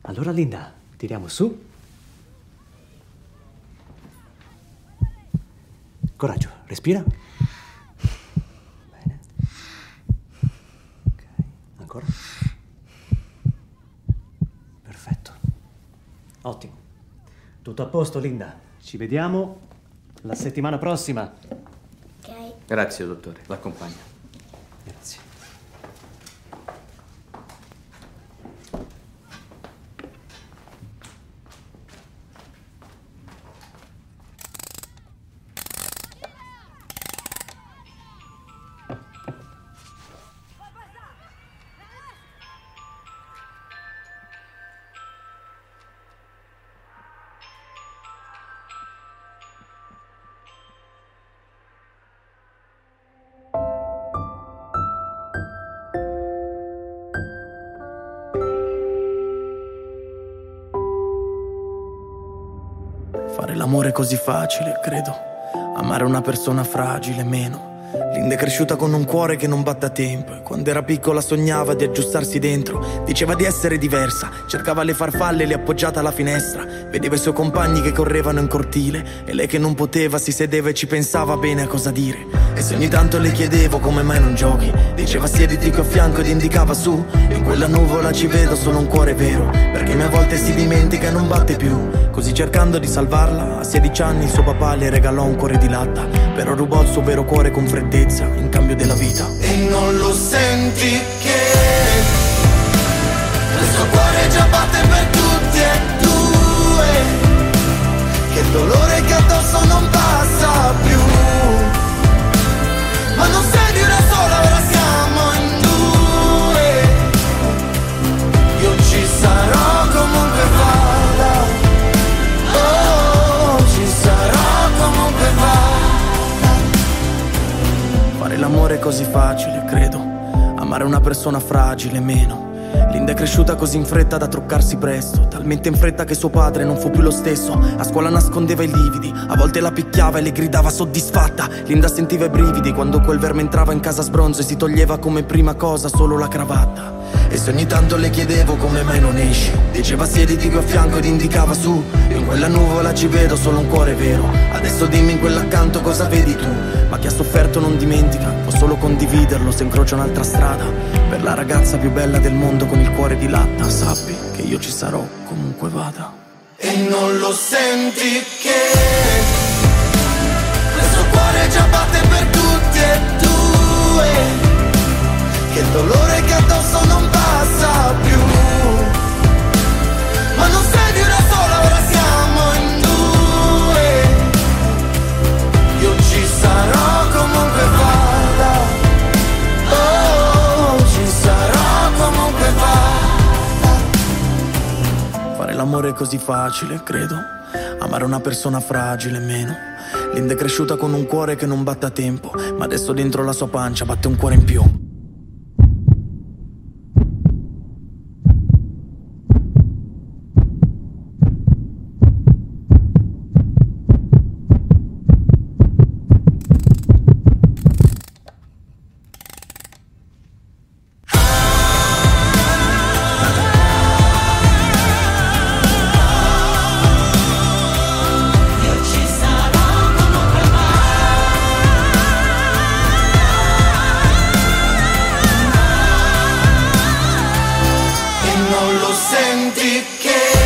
Allora Linda, tiriamo su. Coraggio, respira. Bene. Ok, ancora. Perfetto. Ottimo. Tutto a posto, Linda. Ci vediamo la settimana prossima. Ok. Grazie, dottore. L'accompagno. Grazie. Fare l'amore è così facile, credo. Amare una persona fragile, meno. Linda è cresciuta con un cuore che non batte a tempo e quando era piccola sognava di aggiustarsi dentro. Diceva di essere diversa, cercava le farfalle lì appoggiata alla finestra. Vedeva i suoi compagni che correvano in cortile e lei che non poteva si sedeva e ci pensava bene a cosa dire. E se ogni tanto le chiedevo come mai non giochi, diceva siediti qui a fianco ed indicava su. In quella nuvola ci vedo solo un cuore vero, perché a volte si dimentica e non batte più. Così cercando di salvarla, a 16 anni il suo papà le regalò un cuore di latta, però rubò il suo vero cuore con freddezza in cambio della vita. E non lo senti che il suo cuore già batte per tutti e due, che il dolore che addosso non passa più. Ma non sei di una sola, ora siamo in due. Io ci sarò comunque vada. Oh, ci sarò comunque vada. Fare l'amore è così facile, credo. Amare una persona fragile, meno. Linda è cresciuta così in fretta da truccarsi presto, talmente in fretta che suo padre non fu più lo stesso. A scuola nascondeva i lividi, a volte la picchiava e le gridava soddisfatta. Linda sentiva i brividi quando quel verme entrava in casa sbronzo e si toglieva come prima cosa solo la cravatta. E se ogni tanto le chiedevo come mai non esci, diceva siediti qui a fianco ed indicava su. Io in quella nuvola ci vedo solo un cuore vero, adesso dimmi in quell'accanto cosa vedi tu. Ma chi ha sofferto non dimentica, può solo condividerlo se incrocia un'altra strada. Per la ragazza più bella del mondo con il cuore di latta, sappi che io ci sarò comunque vada. E non lo senti che il suo cuore già batte per tutti e due, che il dolore che addosso non passa più. Ma non sei di una sola, ora siamo in due. Io ci sarò comunque vada. Oh, ci sarò comunque vada. Fare l'amore è così facile, credo. Amare una persona fragile, meno. Linda è cresciuta con un cuore che non batte a tempo, ma adesso dentro la sua pancia batte un cuore in più. Senti che